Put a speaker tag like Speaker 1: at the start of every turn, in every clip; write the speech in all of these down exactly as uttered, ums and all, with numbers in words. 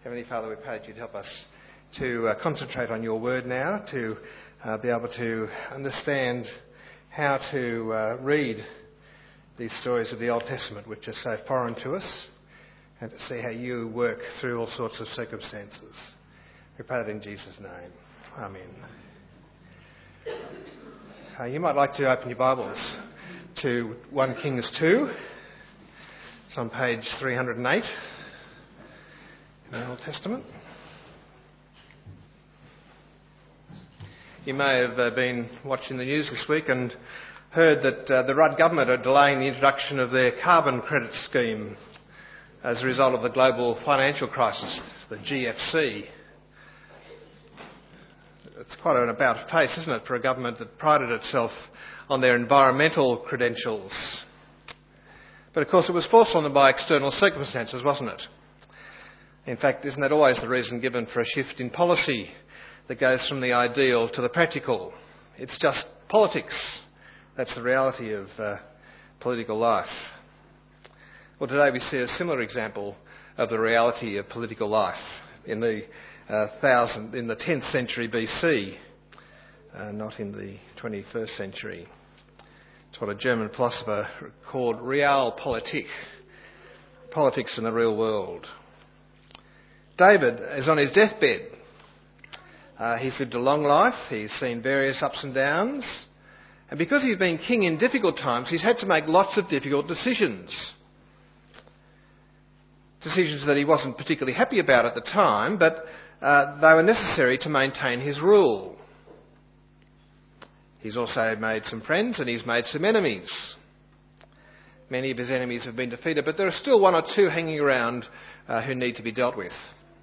Speaker 1: Heavenly Father, we pray that you'd help us to uh, concentrate on your word now, to uh, be able to understand how to uh, read these stories of the Old Testament, which are so foreign to us, and to see how you work through all sorts of circumstances. We pray that in Jesus' name. Amen. Uh, you might like to open your Bibles to First Kings two. It's on page three hundred eight in the Old Testament. You may have uh, been watching the news this week and heard that uh, the Rudd government are delaying the introduction of their carbon credit scheme as a result of the global financial crisis, the G F C. It's quite an about face, isn't it, for a government that prided itself on their environmental credentials. But of course it was forced on them by external circumstances, wasn't it? In fact, isn't that always the reason given for a shift in policy that goes from the ideal to the practical? It's just politics. That's the reality of uh, political life. Well, today we see a similar example of the reality of political life in the uh, thousand, in the tenth century B C, uh, not in the twenty-first century. It's what a German philosopher called Realpolitik, politics in the real world. David is on his deathbed. Uh, he's lived a long life. He's seen various ups and downs. And because he's been king in difficult times, he's had to make lots of difficult decisions. Decisions that he wasn't particularly happy about at the time, but uh, they were necessary to maintain his rule. He's also made some friends and he's made some enemies. Many of his enemies have been defeated, but there are still one or two hanging around uh, who need to be dealt with.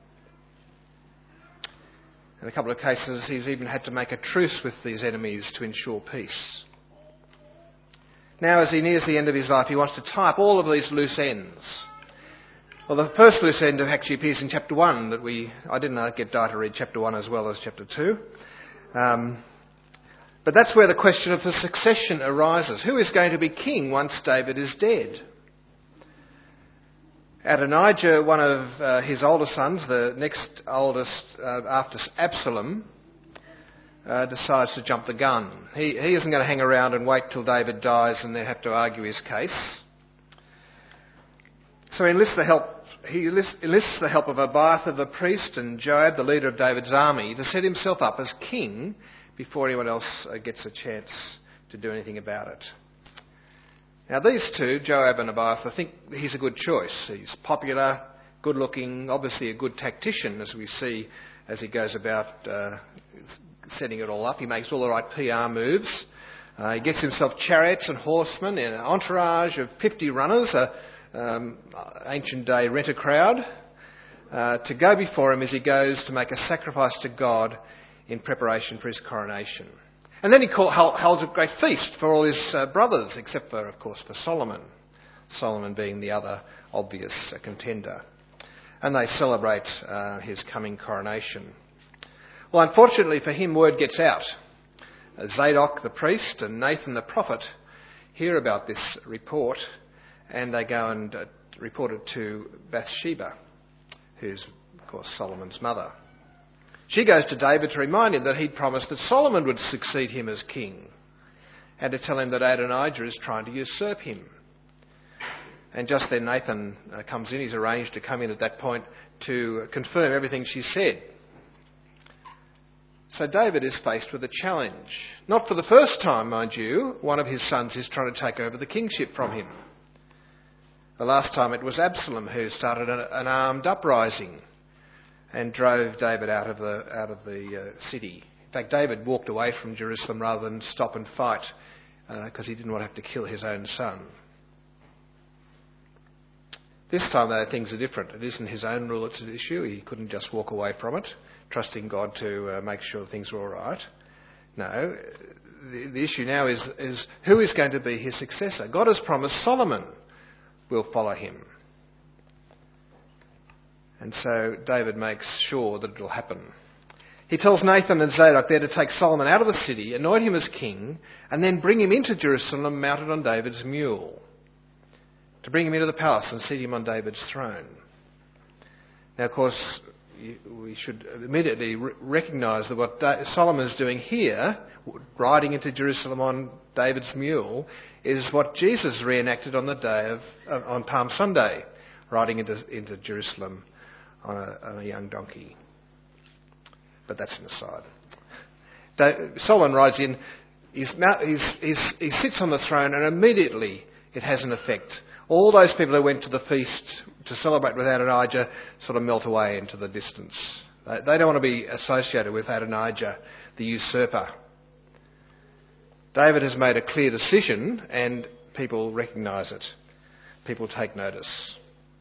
Speaker 1: In a couple of cases, he's even had to make a truce with these enemies to ensure peace. Now, as he nears the end of his life, he wants to tie up all of these loose ends. Well, the first loose end actually appears in chapter one. That we I didn't get Di to read chapter one as well as chapter two. Um, but that's where the question of the succession arises. Who is going to be king once David is dead? Adonijah, one of uh, his older sons, the next oldest uh, after Absalom, uh, decides to jump the gun. He, he isn't going to hang around and wait till David dies and then have to argue his case. So he enlists the help, he enlists, enlists the help of Abiathar the priest and Joab, the leader of David's army, to set himself up as king before anyone else uh, gets a chance to do anything about it. Now these two, Joab and Abiathar, think he's a good choice. He's popular, good-looking, obviously a good tactician, as we see as he goes about uh, setting it all up. He makes all the right P R moves. Uh, he gets himself chariots and horsemen in an entourage of fifty runners, a um, ancient day rent-a-crowd, uh, to go before him as he goes to make a sacrifice to God in preparation for his coronation. And then he call, holds a great feast for all his uh, brothers, except for, of course, for Solomon. Solomon being the other obvious uh, contender. And they celebrate uh, his coming coronation. Well, unfortunately for him, word gets out. Uh, Zadok the priest and Nathan the prophet hear about this report, and they go and uh, report it to Bathsheba, who's, of course, Solomon's mother. She goes to David to remind him that he'd promised that Solomon would succeed him as king, and to tell him that Adonijah is trying to usurp him. And just then Nathan uh, comes in. He's arranged to come in at that point to confirm everything she said. So David is faced with a challenge. Not for the first time, mind you. One of his sons is trying to take over the kingship from him. The last time it was Absalom who started an, an armed uprising and drove David out of the out of the uh, city. In fact, David walked away from Jerusalem rather than stop and fight because uh, he didn't want to have to kill his own son. This time, though, things are different. It isn't his own rule that's at issue. He couldn't just walk away from it, trusting God to uh, make sure things were all right. No, the, the issue now is, is who is going to be his successor. God has promised Solomon will follow him. And so David makes sure that it will happen. He tells Nathan and Zadok they're to take Solomon out of the city, anoint him as king, and then bring him into Jerusalem mounted on David's mule, to bring him into the palace and seat him on David's throne. Now, of course, we should immediately recognise that what Solomon is doing here, riding into Jerusalem on David's mule, is what Jesus reenacted on the day of uh, on Palm Sunday, riding into into Jerusalem on a, on a young donkey. But that's an aside. Solomon rides in, he's, he's, he's, he sits on the throne, and immediately it has an effect. All those people who went to the feast to celebrate with Adonijah sort of melt away into the distance. They, they don't want to be associated with Adonijah, the usurper. David has made a clear decision, and people recognise it. People take notice.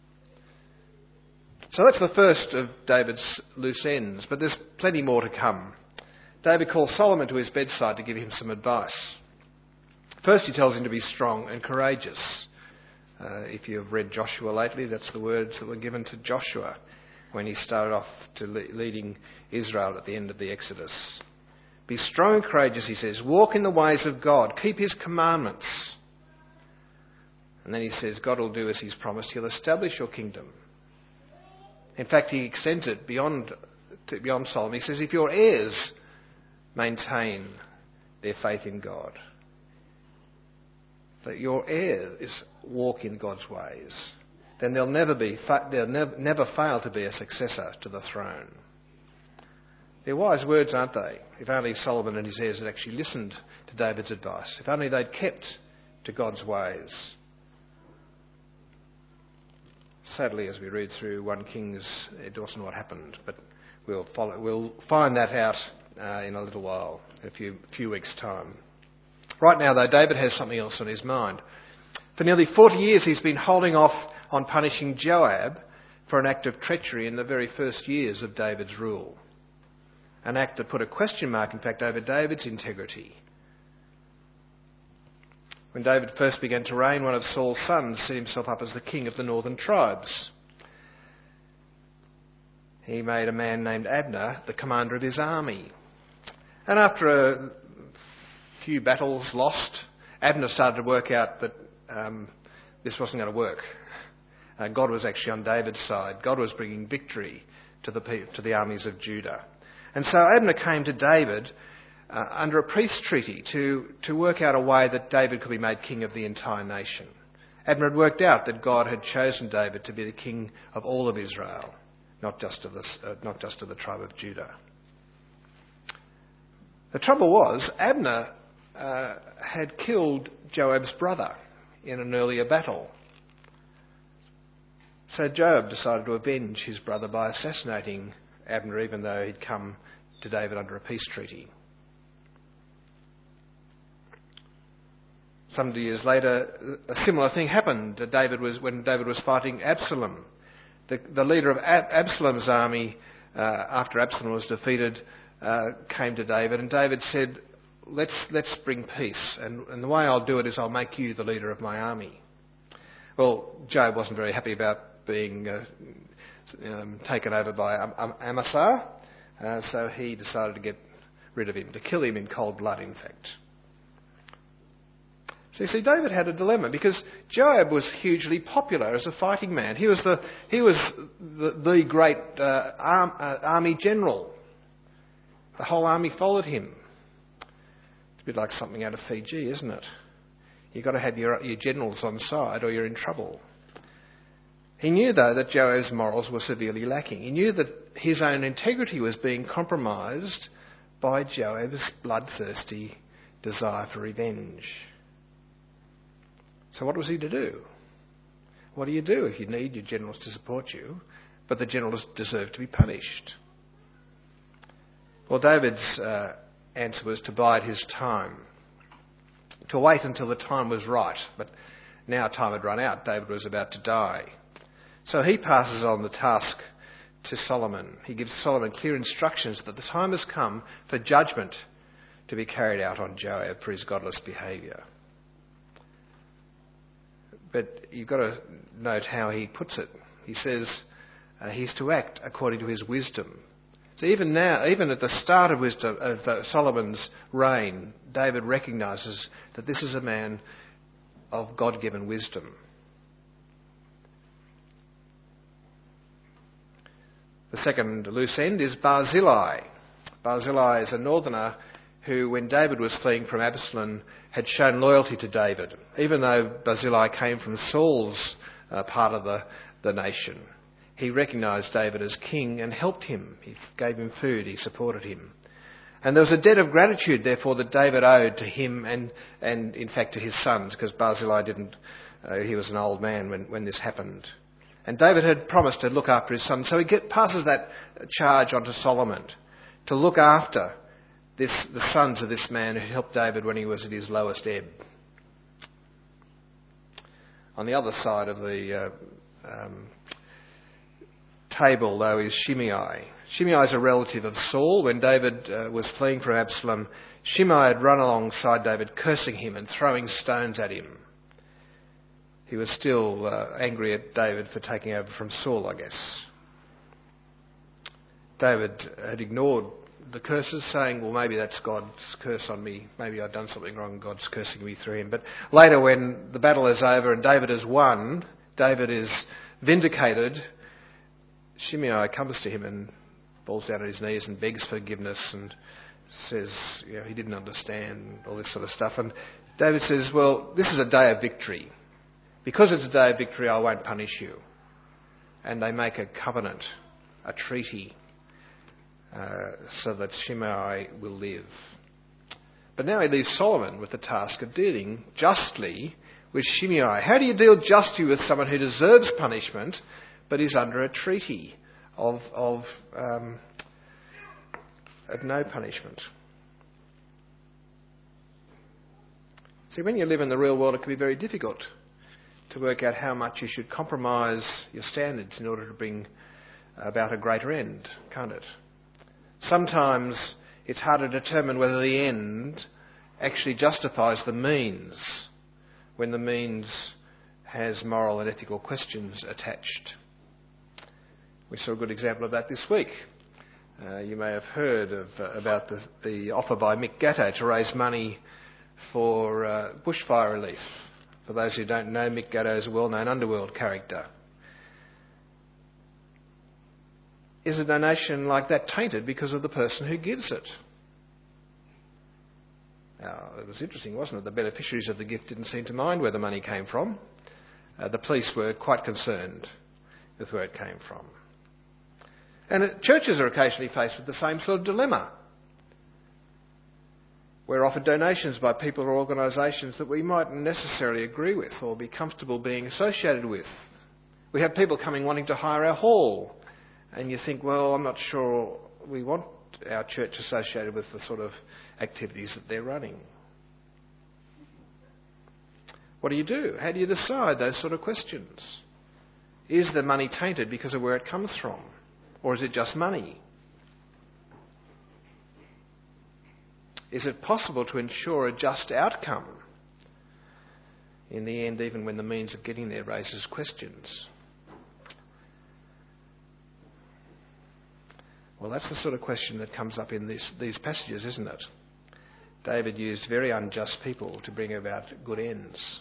Speaker 1: So that's the first of David's loose ends, but there's plenty more to come. David calls Solomon to his bedside to give him some advice. First, he tells him to be strong and courageous. Uh, if you've read Joshua lately, that's the words that were given to Joshua when he started off to le- leading Israel at the end of the Exodus. Be strong and courageous, he says. Walk in the ways of God. Keep his commandments. And then he says, God will do as he's promised. He'll establish your kingdom. In fact, he extends it beyond, to beyond Solomon. He says, if your heirs maintain their faith in God, that your heirs walk in God's ways, then they'll never be, they'll never, never fail to be a successor to the throne. They're wise words, aren't they? If only Solomon and his heirs had actually listened to David's advice. If only they'd kept to God's ways. Sadly, as we read through First Kings, it wasn't what happened, but we'll follow, we'll find that out uh, in a little while, in a few few weeks' time. Right now, though, David has something else on his mind. For nearly forty years, he's been holding off on punishing Joab for an act of treachery in the very first years of David's rule. An act that put a question mark, in fact, over David's integrity. When David first began to reign, one of Saul's sons set himself up as the king of the northern tribes. He made a man named Abner the commander of his army. And after a few battles lost, Abner started to work out that um, this wasn't going to work. Uh, God was actually on David's side. God was bringing victory to the to the armies of Judah. And so Abner came to David uh, under a peace treaty to, to work out a way that David could be made king of the entire nation. Abner had worked out that God had chosen David to be the king of all of Israel, not just of the, uh, not just of the tribe of Judah. The trouble was, Abner uh, had killed Joab's brother in an earlier battle. So Joab decided to avenge his brother by assassinating Abner, even though he'd come to David under a peace treaty. Some years later, a similar thing happened. David was when David was fighting Absalom. The, the leader of Ab- Absalom's army, uh, after Absalom was defeated, uh, came to David, and David said, "Let's let's bring peace, and, and the way I'll do it is I'll make you the leader of my army." Well, Joab wasn't very happy about being uh, um, taken over by Am- Am- Amasa, uh, so he decided to get rid of him, to kill him in cold blood, in fact. So you see, David had a dilemma because Joab was hugely popular as a fighting man. He was the he was the, the great uh, arm, uh, army general. The whole army followed him. It's a bit like something out of Fiji, isn't it? You've got to have your, your generals on side or you're in trouble. He knew, though, that Joab's morals were severely lacking. He knew that his own integrity was being compromised by Joab's bloodthirsty desire for revenge. So what was he to do? What do you do if you need your generals to support you, but the generals deserve to be punished? Well, David's uh, answer was to bide his time, to wait until the time was right. But now time had run out. David was about to die. So he passes on the task to Solomon. He gives Solomon clear instructions that the time has come for judgment to be carried out on Joab for his godless behaviour. But you've got to note how he puts it. He says uh, he's to act according to his wisdom. So even now, even at the start of wisdom of uh, Solomon's reign, David recognises that this is a man of God-given wisdom. The second loose end is Barzillai. Barzillai is a northerner who, when David was fleeing from Absalom, had shown loyalty to David, even though Barzillai came from Saul's uh, part of the, the nation. He recognised David as king and helped him. He gave him food, he supported him. And there was a debt of gratitude, therefore, that David owed to him and, and in fact, to his sons, because Barzillai didn't, uh, he was an old man when, when this happened. And David had promised to look after his son, so he get, passes that charge on to Solomon, to look after this, the sons of this man who helped David when he was at his lowest ebb. On the other side of the uh, um, table, though, is Shimei. Shimei is a relative of Saul. When David uh, was fleeing from Absalom, Shimei had run alongside David, cursing him and throwing stones at him. He was still uh, angry at David for taking over from Saul, I guess. David had ignored the curses, saying, well, maybe that's God's curse on me. Maybe I've done something wrong and God's cursing me through him. But later, when the battle is over and David has won, David is vindicated, Shimei comes to him and falls down on his knees and begs forgiveness and says, you know, he didn't understand, all this sort of stuff. And David says, well, this is a day of victory. Because it's a day of victory, I won't punish you. And they make a covenant, a treaty, uh, so that Shimei will live. But now he leaves Solomon with the task of dealing justly with Shimei. How do you deal justly with someone who deserves punishment but is under a treaty of, of, um, of no punishment? See, when you live in the real world, it can be very difficult to work out how much you should compromise your standards in order to bring about a greater end, can't it? Sometimes it's hard to determine whether the end actually justifies the means when the means has moral and ethical questions attached. We saw a good example of that this week. Uh, you may have heard of, uh, about the, the offer by Mick Gatto to raise money for uh, bushfire relief. For those who don't know, Mick Gatto is a well-known underworld character. Is a donation like that tainted because of the person who gives it? Now, it was interesting, wasn't it? The beneficiaries of the gift didn't seem to mind where the money came from. Uh, the police were quite concerned with where it came from. And uh, churches are occasionally faced with the same sort of dilemma. We're offered donations by people or organisations that we mightn't necessarily agree with or be comfortable being associated with. We have people coming wanting to hire our hall, and you think, well, I'm not sure we want our church associated with the sort of activities that they're running. What do you do? How do you decide those sort of questions? Is the money tainted because of where it comes from? Or is it just money? Is it possible to ensure a just outcome? In the end, even when the means of getting there raises questions. Well, that's the sort of question that comes up in this, these passages, isn't it? David used very unjust people to bring about good ends.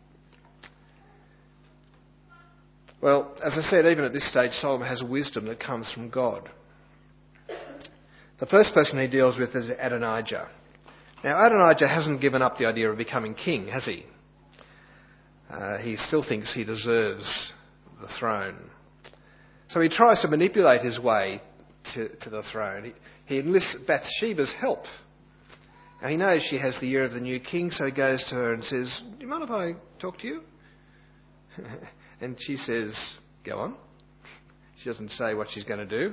Speaker 1: Well, as I said, even at this stage, Solomon has wisdom that comes from God. The first person he deals with is Adonijah. Now, Adonijah hasn't given up the idea of becoming king, has he? Uh, he still thinks he deserves the throne. So he tries to manipulate his way to, to the throne. He, he enlists Bathsheba's help. And he knows she has the ear of the new king, so he goes to her and says, do you mind if I talk to you? And she says, go on. She doesn't say what she's going to do.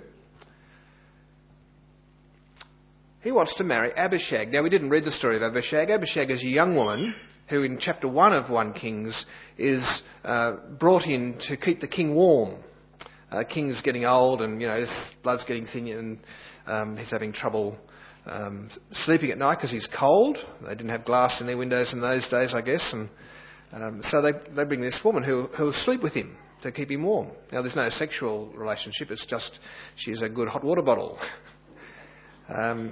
Speaker 1: He wants to marry Abishag. Now, we didn't read the story of Abishag. Abishag is a young woman who in chapter one of First Kings is uh, brought in to keep the king warm. Uh, the king's getting old and, you know, his blood's getting thin and um, he's having trouble um, sleeping at night because he's cold. They didn't have glass in their windows in those days, I guess. And um, so they, they bring this woman who who will sleep with him to keep him warm. Now, there's no sexual relationship. It's just she's a good hot water bottle. um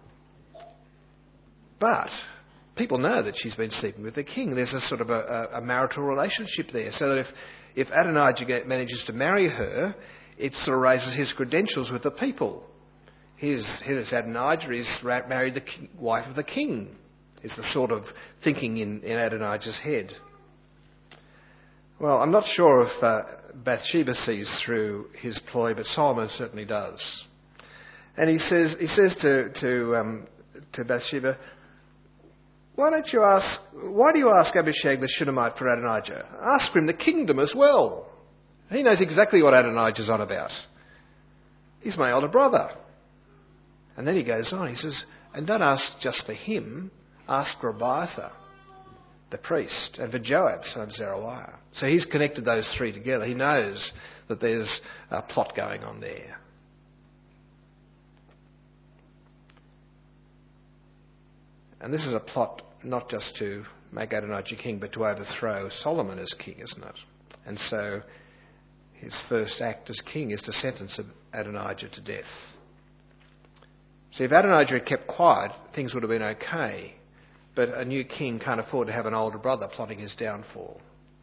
Speaker 1: But people know that she's been sleeping with the king. There's a sort of a, a marital relationship there. So that if, if Adonijah manages to marry her, it sort of raises his credentials with the people. Here's, here's Adonijah, he's ra- married the king, wife of the king, is the sort of thinking in, in Adonijah's head. Well, I'm not sure if uh, Bathsheba sees through his ploy, but Solomon certainly does. And he says, he says to, to, um, to Bathsheba, why don't you ask, why do you ask Abishag the Shunammite for Adonijah? Ask for him the kingdom as well. He knows exactly what Adonijah's on about. He's my older brother. And then he goes on, he says, and don't ask just for him, ask for Abiathar, the priest, and for Joab, son of Zeruiah. So he's connected those three together. He knows that there's a plot going on there. And this is a plot not just to make Adonijah king, but to overthrow Solomon as king, isn't it? And so his first act as king is to sentence Adonijah to death. See, if Adonijah had kept quiet, things would have been okay. But a new king can't afford to have an older brother plotting his downfall.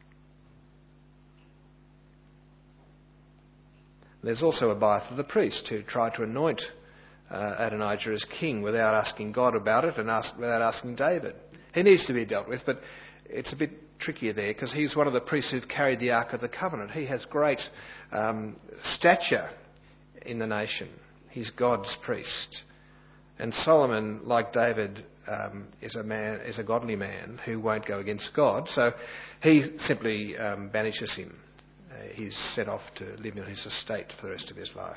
Speaker 1: There's also Abiathar the priest who tried to anoint uh, Adonijah as king without asking God about it and ask, without asking David. He needs to be dealt with, but it's a bit trickier there because he's one of the priests who've carried the Ark of the Covenant. He has great um, stature in the nation. He's God's priest. And Solomon, like David, um, is a man, is a godly man who won't go against God. So he simply um, banishes him. Uh, he's sent off to live in his estate for the rest of his life.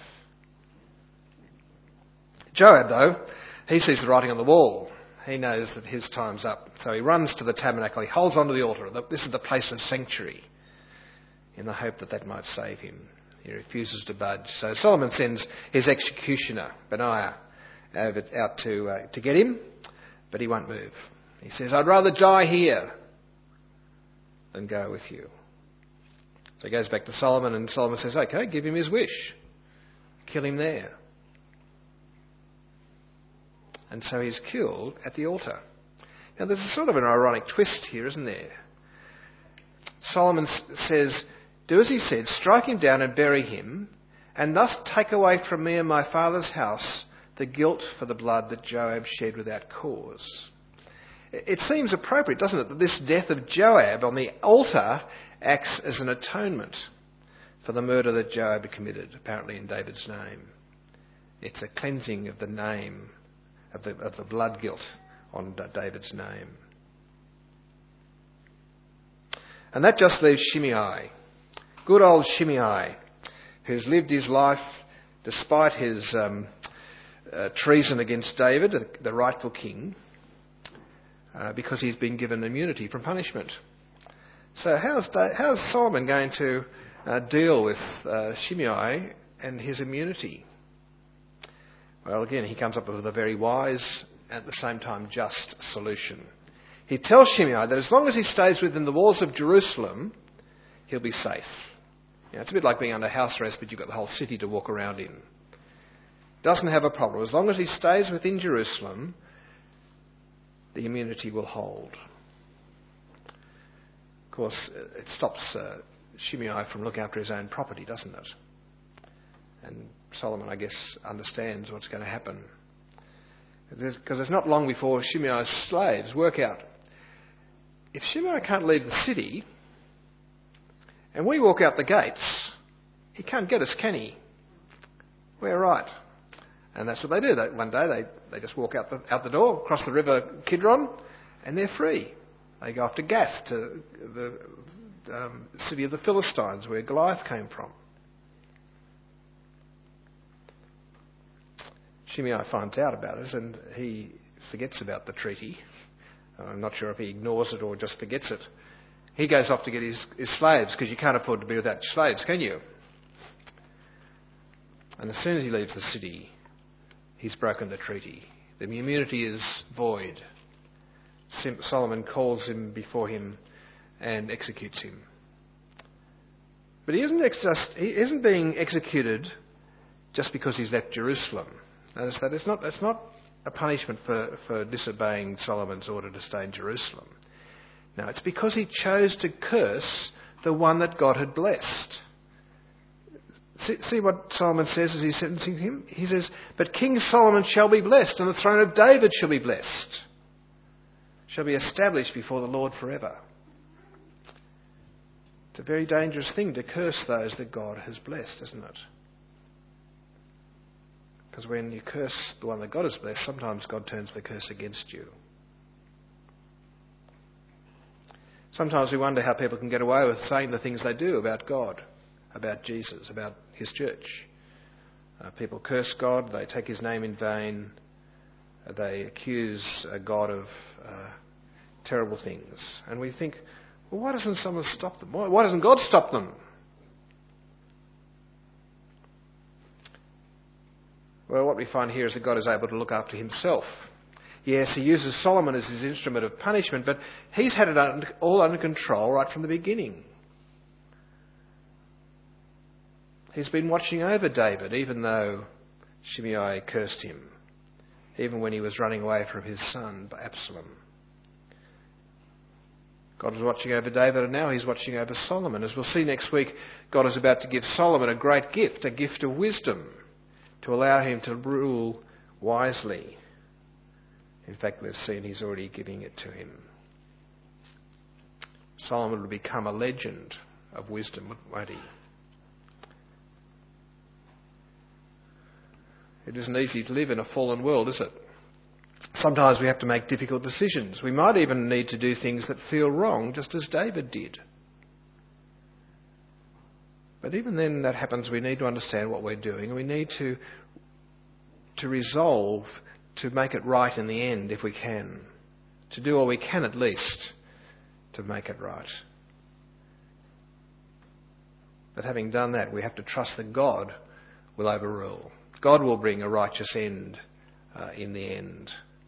Speaker 1: Joab, though, he sees the writing on the wall. He knows that his time's up. So he runs to the tabernacle. He holds onto the altar. This is the place of sanctuary, in the hope that that might save him. He refuses to budge. So Solomon sends his executioner, Benaiah, over, out to uh, to get him, but he won't move. He says, I'd rather die here than go with you. So he goes back to Solomon, and Solomon says, okay, give him his wish. Kill him there. And so he's killed at the altar. Now there's a sort of an ironic twist here, isn't there? Solomon says, do as he said, strike him down and bury him, and thus take away from me and my father's house the guilt for the blood that Joab shed without cause. It seems appropriate, doesn't it, that this death of Joab on the altar acts as an atonement for the murder that Joab had committed, apparently in David's name. It's a cleansing of the name, of the, of the blood guilt on David's name. And that just leaves Shimei, good old Shimei, who's lived his life despite his um, uh, treason against David, the, the rightful king, uh, because he's been given immunity from punishment. So how's, da- how's Solomon going to uh, deal with uh, Shimei and his immunity? Well, again, he comes up with a very wise, at the same time just solution. He tells Shimei that as long as he stays within the walls of Jerusalem, he'll be safe. You know, it's a bit like being under house arrest, but you've got the whole city to walk around in. Doesn't have a problem. As long as he stays within Jerusalem, the immunity will hold. Of course, it stops uh, Shimei from looking after his own property, doesn't it? And Solomon, I guess, understands what's going to happen. Because it's not long before Shimei's slaves work out, if Shimei can't leave the city, and we walk out the gates, he can't get us, can he? We're right. And that's what they do. They, one day they, they just walk out the, out the door, cross the river Kidron, and they're free. They go off to Gath, to the um, city of the Philistines, where Goliath came from. Shimei finds out about it, and he forgets about the treaty. I'm not sure if he ignores it or just forgets it. He goes off to get his, his slaves, because you can't afford to be without slaves, can you? And as soon as he leaves the city, he's broken the treaty. The immunity is void. Solomon calls him before him and executes him. But he isn't, ex- just, he isn't being executed just because he's left Jerusalem. Notice that it's not, it's not a punishment for, for disobeying Solomon's order to stay in Jerusalem. No, it's because he chose to curse the one that God had blessed. See, see what Solomon says as he's sentencing him? He says, "But King Solomon shall be blessed, and the throne of David shall be blessed, shall be established before the Lord forever." It's a very dangerous thing to curse those that God has blessed, isn't it? Because when you curse the one that God has blessed, sometimes God turns the curse against you. Sometimes we wonder how people can get away with saying the things they do about God, about Jesus, about his church. Uh, people curse God, they take his name in vain, uh, they accuse uh, God of uh, terrible things. And we think, well, why doesn't someone stop them? Why, why doesn't God stop them? Well, what we find here is that God is able to look after himself. Yes, he uses Solomon as his instrument of punishment, but he's had it under, all under control right from the beginning. He's been watching over David, even though Shimei cursed him, even when he was running away from his son, Absalom. God was watching over David, and now he's watching over Solomon. As we'll see next week, God is about to give Solomon a great gift, a gift of wisdom, to allow him to rule wisely. In fact, we've seen he's already giving it to him. Solomon will become a legend of wisdom, won't he? It isn't easy to live in a fallen world, is it? Sometimes we have to make difficult decisions. We might even need to do things that feel wrong, just as David did. But even then that happens, we need to understand what we're doing, and we need to, to resolve to make it right in the end if we can. To do all we can at least to make it right. But having done that, we have to trust that God will overrule. God will bring a righteous end uh, in the end.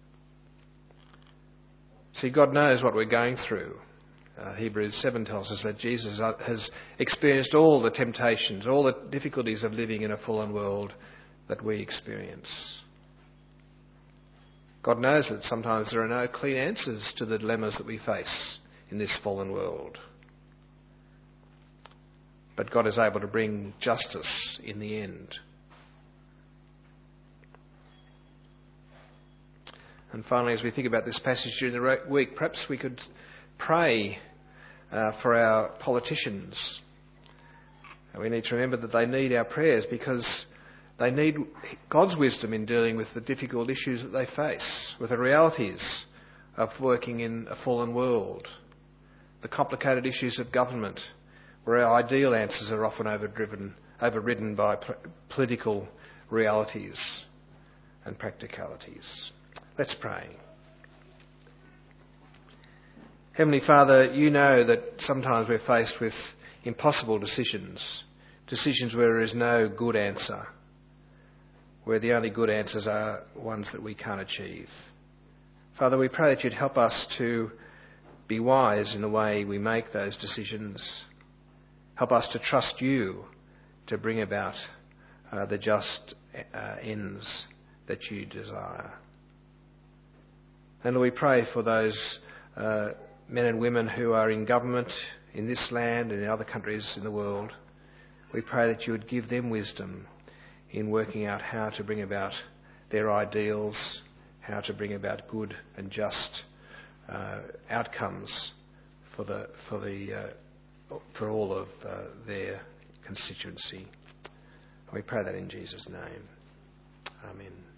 Speaker 1: See, God knows what we're going through. Uh, Hebrews seven tells us that Jesus has experienced all the temptations, all the difficulties of living in a fallen world that we experience. God knows that sometimes there are no clean answers to the dilemmas that we face in this fallen world. But God is able to bring justice in the end. And finally, as we think about this passage during the week, perhaps we could pray uh, for our politicians. And we need to remember that they need our prayers because they need God's wisdom in dealing with the difficult issues that they face, with the realities of working in a fallen world, the complicated issues of government, where our ideal answers are often overdriven, overridden by p- political realities and practicalities. Let's pray. Heavenly Father, you know that sometimes we're faced with impossible decisions, decisions where there is no good answer, where the only good answers are ones that we can't achieve. Father, we pray that you'd help us to be wise in the way we make those decisions. Help us to trust you to bring about uh, the just uh, ends that you desire. And Lord, we pray for those uh, men and women who are in government in this land and in other countries in the world. We pray that you would give them wisdom in working out how to bring about their ideals, how to bring about good and just uh, outcomes for the for the uh, for all of uh, their constituency. We pray that in Jesus' name. Amen.